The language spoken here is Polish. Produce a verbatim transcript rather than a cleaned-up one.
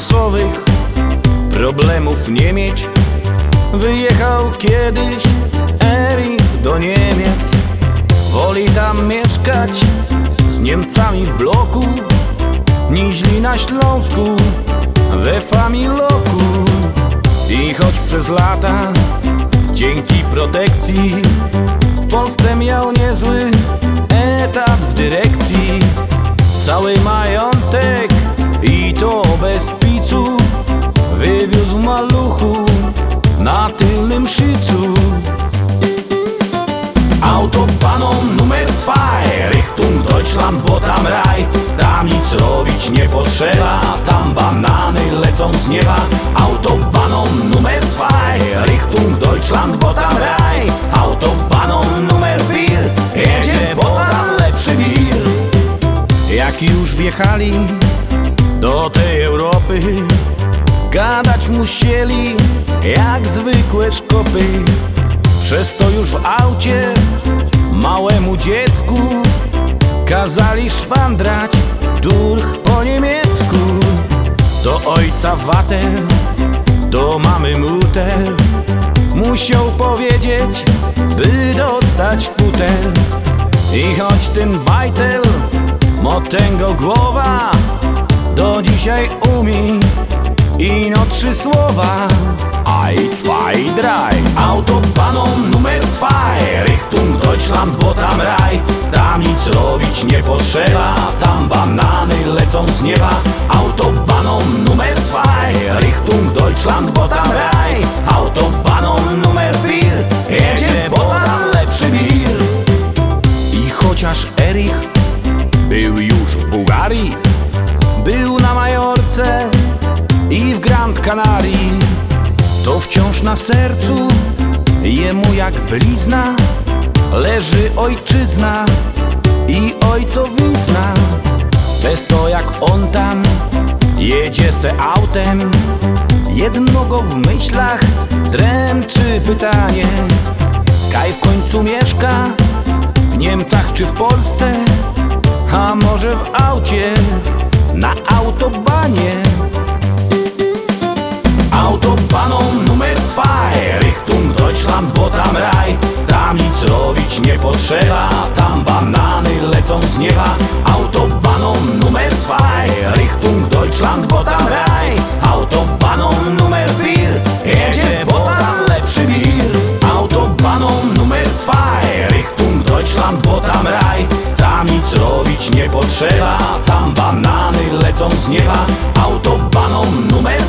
finansowych, problemów nie mieć. Wyjechał kiedyś Erich do Niemiec. Woli tam mieszkać z Niemcami w bloku, niźli na Śląsku we Familoku. I choć przez lata dzięki protekcji w Polsce miał niezły etat w dyrekcji, cały majątek i to bez picu wywiózł w maluchu na tylnym szycu. Autobahn numer zwei, Richtung Deutschland, bo tam raj. Tam nic robić nie potrzeba, tam banany lecą z nieba. Autobahn numer zwei, Richtung Deutschland, bo tam raj. Autobahn numer vier, jedzie, bo tam lepszy wir. Jak już wjechali do tej Europy, gadać musieli jak zwykłe szkopy. Przez to już w aucie małemu dziecku kazali szwandrać durch po niemiecku. Do ojca water, do mamy muter musiał powiedzieć, by dostać futer. I choć ten bajtel motęgo głowa do dzisiaj umie ino trzy słowa. Ein, zwei, drei. Autobahn numer zwei, Richtung Deutschland, bo tam raj. Tam nic robić nie potrzeba, tam banany lecą z nieba. Autobahn numer zwei, Richtung Deutschland, bo tam raj. Autobahn numer vier, jedzie, bo tam lepszy wir. I chociaż Erich był już w Bułgarii, był na Majorce i w Gran Canarii, to wciąż na sercu jemu jak blizna leży ojczyzna i ojcowizna. Bez to jak on tam jedzie se autem, jedno go w myślach dręczy pytanie: kaj w końcu mieszka, w Niemcach czy w Polsce, a może w aucie na autobanie. Autobahn numer zwei, Richtung Deutschland, bo tam raj. Tam nic robić nie potrzeba, tam banany lecą z nieba. Autobahn numer zwei, Richtung Deutschland, bo tam raj. Autobahn numer vier, jedzie, bo tam lepszy wir. Autobahn numer zwei, Richtung Deutschland, bo tam raj. Tam nic robić nie potrzeba, tam banany lecą z nieba. Autobahn numer